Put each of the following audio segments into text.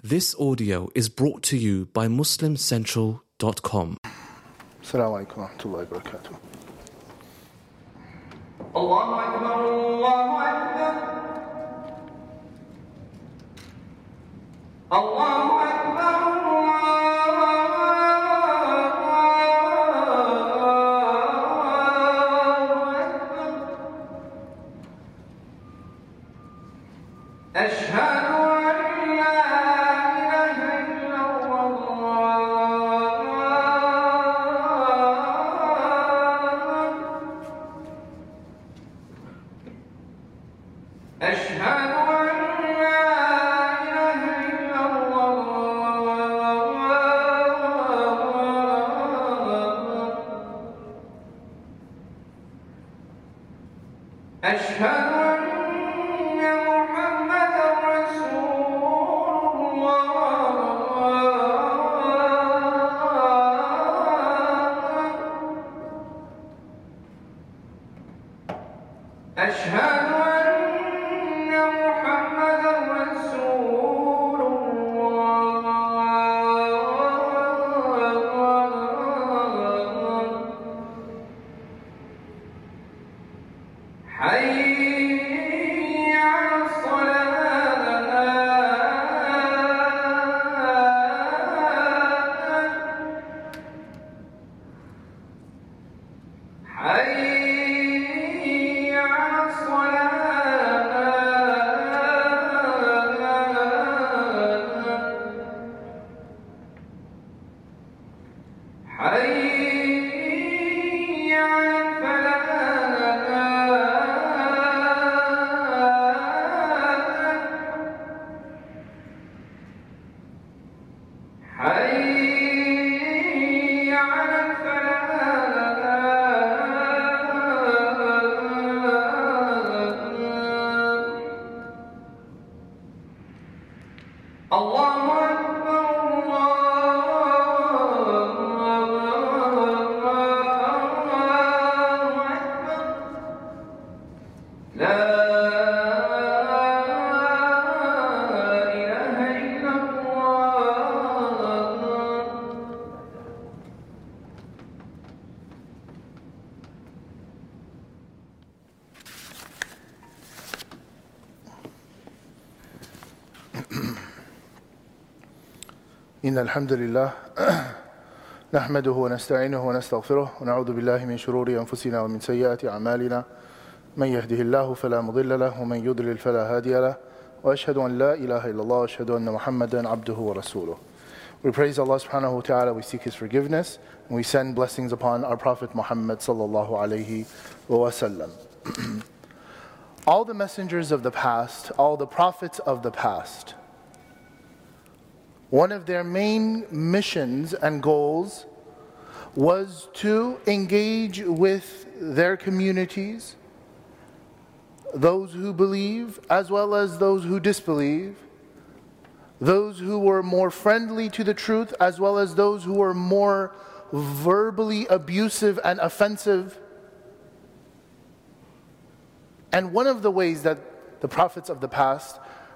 This audio is brought to you by MuslimCentral.com. Assalamu alaikum wa rahmatullahi wa barakatuh. Allahu Akbar, Allahu Akbar. Allahu Akbar, Allahu Akbar. Ashhadu an la ilaha illallah. Ashhadu an la ilaha illallah. Ashhadu anna Muhammadan Rasulullah. Ashhadu anna Muhammadan Rasulullah. Hayya 'ala as-salat. Hayya 'ala as-salat. Hayya 'ala al-falah. Hayya 'ala al-falah. Allahu Akbar, Allahu Akbar. La ilaha illallah. إن الحمد لله نحمده ونستعينه ونستغفره ونعوذ بالله من شرور أنفسنا ومن سيئات أعمالنا من يهده الله فلا مضل له ومن يضلل فلا هادي له وأشهد أن لا إله إلا الله وأشهد أن محمدا عبده ورسوله. We praise Allah subhanahu wa ta'ala, we seek His forgiveness, and we send blessings upon our Prophet Muhammad sallallahu alayhi wa sallam. All the messengers of the past, all the prophets of the past, one of their main missions and goals was to engage with their communities, those who believe as well as those who disbelieve, those who were more friendly to the truth as well as those who were more verbally abusive and offensive. And one of the ways that the prophets of the past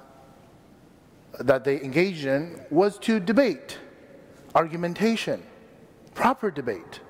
that they engaged in was to debate, argumentation, proper debate.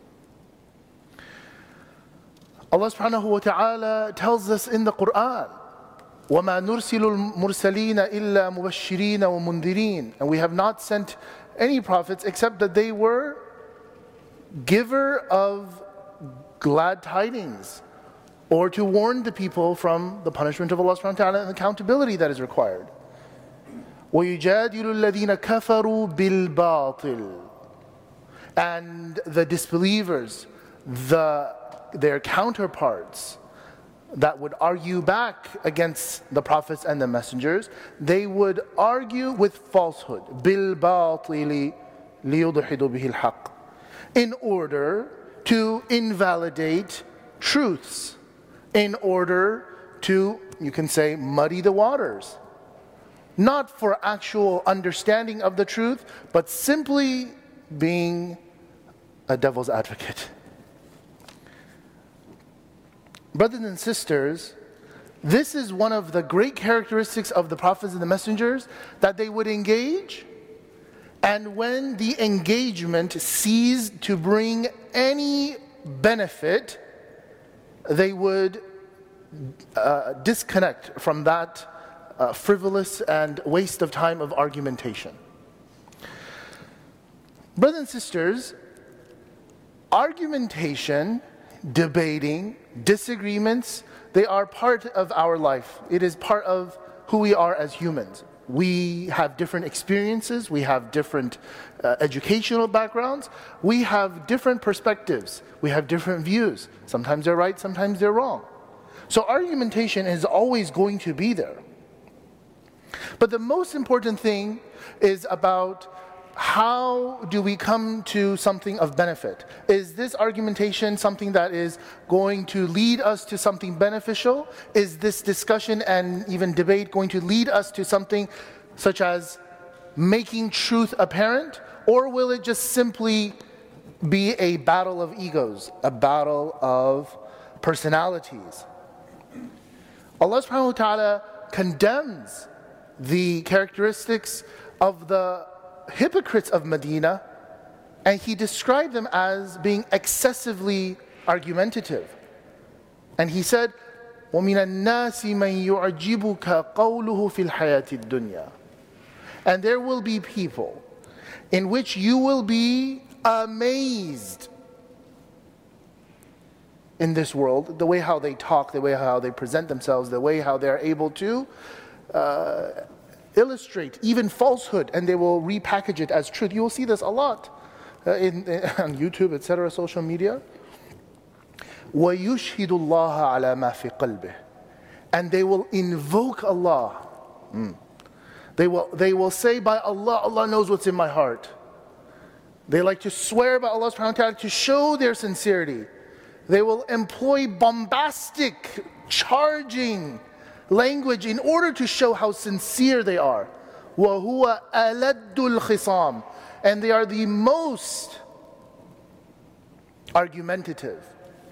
Allah subhanahu wa ta'ala tells us in the Quran, وَمَا نُرْسِلُ الْمُرْسَلِينَ إِلَّا مُبَشِّرِينَ وَمُنذِرِينَ. And we have not sent any prophets except that they were giver of glad tidings, or to warn the people from the punishment of Allah subhanahu wa ta'ala and accountability that is required. وَيُجَادِلُ الَّذِينَ كَفَرُوا بِالْبَاطِلِ. And the disbelievers, their counterparts that would argue back against the prophets and the messengers, they would argue with falsehood, بِالْبَاطِلِ لِيُضْحِدُوا بِهِ الْحَقِّ, in order to invalidate truths, in order to, you can say, muddy the waters. Not for actual understanding of the truth, but simply being a devil's advocate. Brothers and sisters, This is one of the great characteristics of the prophets and the messengers, that they would engage, and when the engagement ceased to bring any benefit, they would disconnect from that frivolous and waste of time of argumentation. Brothers and sisters, argumentation, debating, disagreements, they are part of our life. It is part of who we are as humans. We have different experiences, we have different educational backgrounds, we have different perspectives, we have different views. Sometimes they're right, sometimes they're wrong. So argumentation is always going to be there. But the most important thing is about how do we come to something of benefit? Is this argumentation something that is going to lead us to something beneficial? Is this discussion and even debate going to lead us to something such as making truth apparent? Or will it just simply be a battle of egos, a battle of personalities? Allah subhanahu wa ta'ala condemns the characteristics of the hypocrites of Medina, and He described them as being excessively argumentative. And He said, وَمِنَ النَّاسِ مَنْ يُعْجِبُكَ قَوْلُهُ فِي الْحَيَاةِ الدُّنْيَا. And there will be people in which you will be amazed in this world, the way how they talk, the way how they present themselves, the way how they're able to illustrate even falsehood, and they will repackage it as truth. You will see this a lot on YouTube, etc., social media. وَيُشْهِدُ اللَّهَ عَلَى مَا فِي قَلْبِهِ. And they will invoke Allah. They will say, by Allah, Allah knows what's in my heart. They like to swear by Allah subhanahu wa ta'ala to show their sincerity. They will employ bombastic, charging language in order to show how sincere they are. وَهُوَ أَلَدُّ الْخِصَامِ. And they are the most argumentative.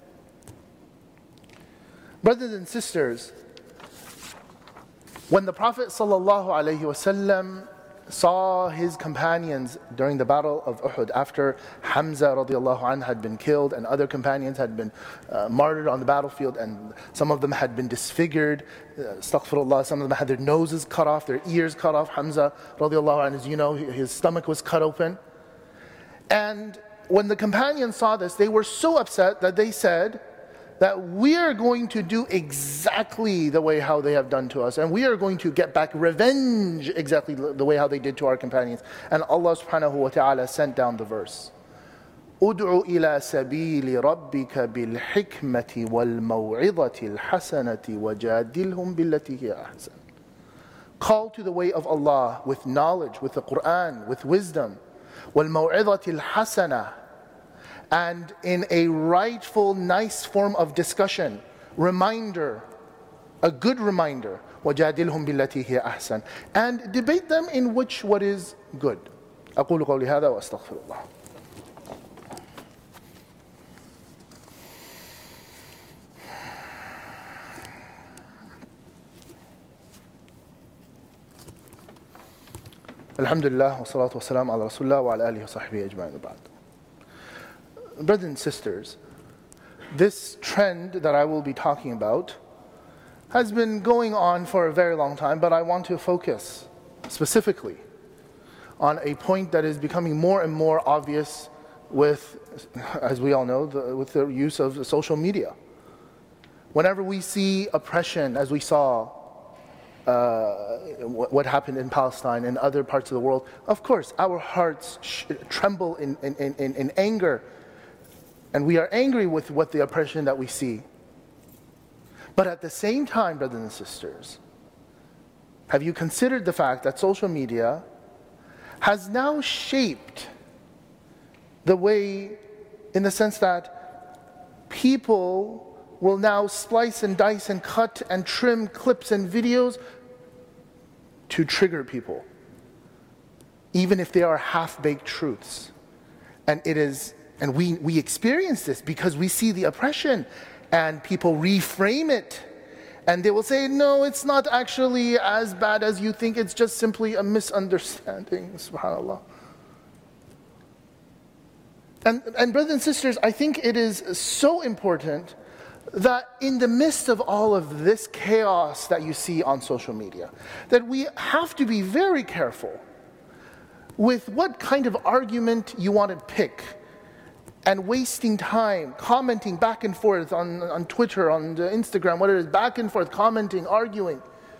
Brothers and sisters, when the Prophet ﷺ saw his companions during the battle of Uhud, after Hamza radiallahu anh had been killed and other companions had been martyred on the battlefield, and some of them had been disfigured, astaghfirullah, some of them had their noses cut off, their ears cut off. Hamza radiallahu anh, as you know, his stomach was cut open. And when the companions saw this, they were so upset that they said that we are going to do exactly the way how they have done to us, and we are going to get back revenge exactly the way how they did to our companions. And Allah subhanahu wa ta'ala sent down the verse, أُدْعُ إِلَى سَبِيلِ رَبِّكَ بِالْحِكْمَةِ وَالْمَوْعِظَةِ الْحَسَنَةِ وَجَادِلْهُمْ بِالَّتِي هِيَ أَحْسَنُ. Call to the way of Allah with knowledge, with the Quran, with wisdom. وَالْمَوْعِظَةِ الْحَسَنَةِ. And in a rightful, nice form of discussion, reminder, a good reminder, وَجَادِلْهُمْ بِالَّتِي هِيَ أَحْسَنُ. And debate them in which what is good. أقول قولي هذا وأستغفر الله. Alhamdulillah, wa salatu wa salam ala Rasulullah wa ala alihi wa sahbihi ajma'in ba'd. Brothers and sisters, this trend that I will be talking about has been going on for a very long time, but I want to focus specifically on a point that is becoming more and more obvious with, as we all know, with the use of social media. Whenever we see oppression, as we saw what happened in Palestine and other parts of the world, of course, our hearts tremble in anger, and we are angry with what the oppression that we see. But at the same time, brothers and sisters, have you considered the fact that social media has now shaped the way, in the sense that people will now splice and dice and cut and trim clips and videos to trigger people, even if they are half-baked truths. And we experience this because we see the oppression, and people reframe it And they will say, no, it's not actually as bad as you think, it's just simply a misunderstanding, subhanAllah. And brothers and sisters, I think it is so important that in the midst of all of this chaos that you see on social media, that we have to be very careful with what kind of argument you want to pick, and wasting time commenting back and forth on Twitter, on Instagram, whatever it is, back and forth, commenting, arguing.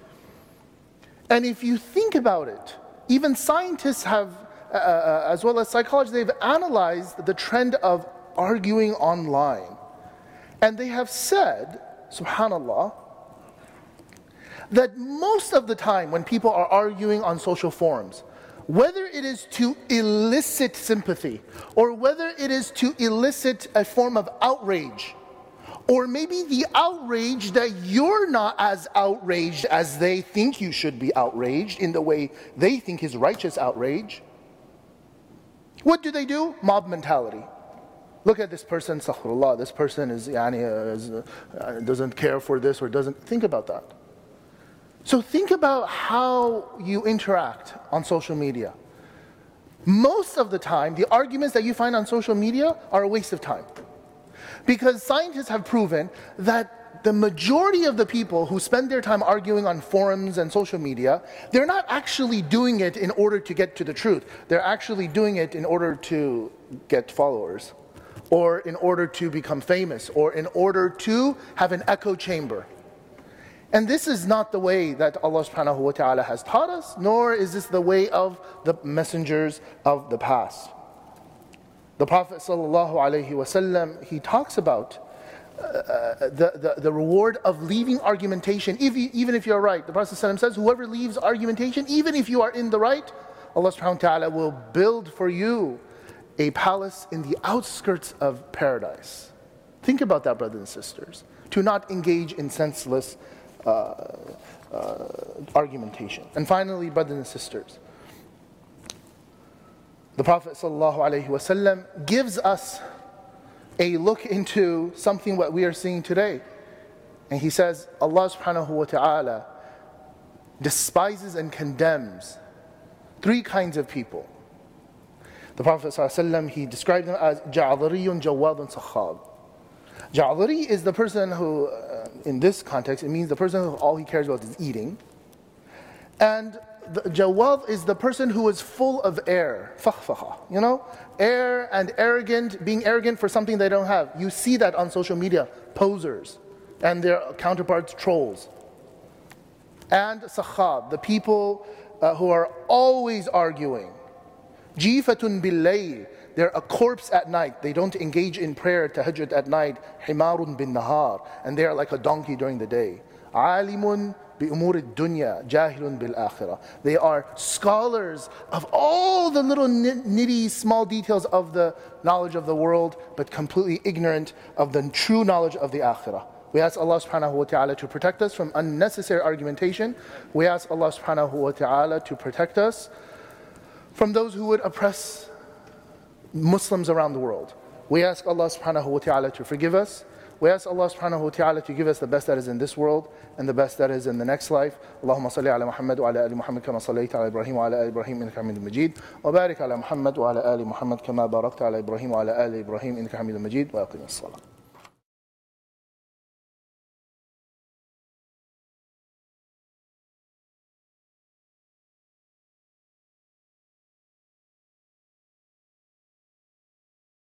And if you think about it, even scientists have, as well as psychologists, they've analyzed the trend of arguing online. And they have said, subhanAllah, that most of the time when people are arguing on social forums, whether it is to elicit sympathy, or whether it is to elicit a form of outrage, or maybe the outrage that you're not as outraged as they think you should be outraged in the way they think is righteous outrage, what do? Mob mentality. Look at this person, astaghfirullah, this person doesn't care for this or doesn't. Think about that. So think about how you interact on social media. Most of the time, the arguments that you find on social media are a waste of time. Because scientists have proven that the majority of the people who spend their time arguing on forums and social media, they're not actually doing it in order to get to the truth. They're actually doing it in order to get followers, or in order to become famous, or in order to have an echo chamber. And this is not the way that Allah subhanahu wa ta'ala has taught us, nor is this the way of the messengers of the past. The Prophet sallallahu alaihi wasallam, he talks about the reward of leaving argumentation, even if you're right. The Prophet ﷺ says, whoever leaves argumentation, even if you are in the right, Allah subhanahu wa ta'ala will build for you a palace in the outskirts of paradise. Think about that, brothers and sisters. To not engage in senseless argumentation. And finally, brothers and sisters, the Prophet ﷺ gives us a look into something what we are seeing today. And he says, Allah subhanahu wa ta'ala despises and condemns three kinds of people. The Prophet ﷺ, he described them as Ja'dhariyun Jawadun Sakhab. Ja'dhari is the person who, in this context, it means the person who all he cares about is eating. And the Jawad is the person who is full of air, fakhfaha, air and arrogant, being arrogant for something they don't have. You see that on social media, posers and their counterparts, trolls. And sakhab, the people who are always arguing. Jifatun bil-layl, they're a corpse at night. They don't engage in prayer, tahajjud at night. Himarun bin nahar, and they are like a donkey during the day. Alimun bi umur ad-dunya, jahilun bil akhirah. They are scholars of all the little nitty small details of the knowledge of the world, but completely ignorant of the true knowledge of the akhirah. We ask Allah subhanahu wa ta'ala to protect us from unnecessary argumentation. We ask Allah subhanahu wa ta'ala to protect us from those who would oppress Muslims around the world. We ask Allah subhanahu wa ta'ala to forgive us. We ask Allah subhanahu wa ta'ala to give us the best that is in this world and the best that is in the next life. Allahumma salli ala Muhammad wa ala ali Muhammad kama sallaita ala Ibrahim wa ala ali Ibrahim innaka Hamidun Majid. Wa barik ala Muhammad wa ala ali Muhammad kama barakta ala Ibrahim wa ala ali Ibrahim innaka Hamidun Majid. Wa aqim as-salah.